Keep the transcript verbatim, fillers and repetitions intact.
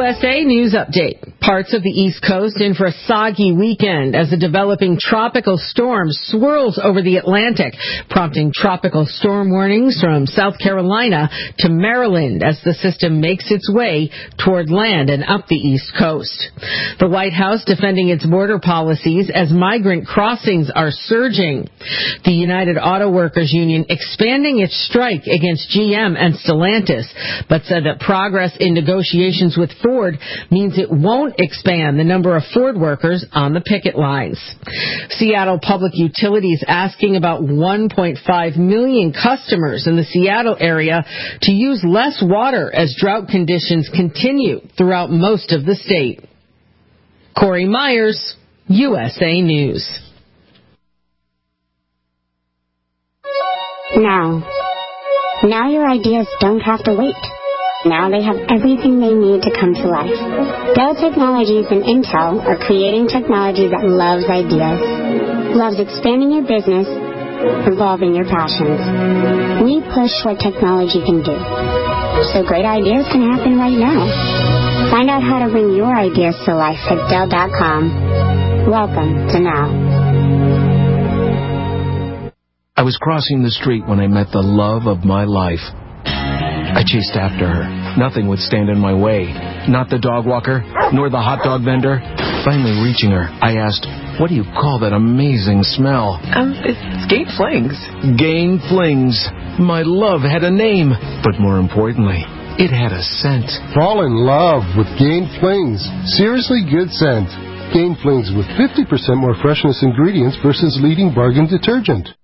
S A News Update. Parts of the East Coast in for a soggy weekend as a developing tropical storm swirls over the Atlantic, prompting tropical storm warnings from South Carolina to Maryland as the system makes its way toward land and up the East Coast. The White House defending its border policies as migrant crossings are surging. The United Auto Workers Union expanding its strike against G M and Stellantis, but said that progress in negotiations with Ford means it won't expand the number of Ford workers on the picket lines. Seattle Public Utilities asking about one point five million customers in the Seattle area to use less water as drought conditions continue throughout most of the state. Corey Myers, U S A News. Now. Now your ideas don't have to wait. Now they have everything they need to come to life. Dell Technologies and Intel are creating technology that loves ideas, loves expanding your business, evolving your passions. We push what technology can do, so great ideas can happen right now. Find out how to bring your ideas to life at Dell dot com. Welcome to Now. I was crossing the street when I met the love of my life. I chased after her. Nothing would stand in my way. Not the dog walker, nor the hot dog vendor. Finally reaching her, I asked, "What do you call that amazing smell?" Um, it's Gain Flings. Gain Flings. My love had a name, but more importantly, it had a scent. Fall in love with Gain Flings. Seriously good scent. Gain Flings with fifty percent more freshness ingredients versus leading bargain detergent.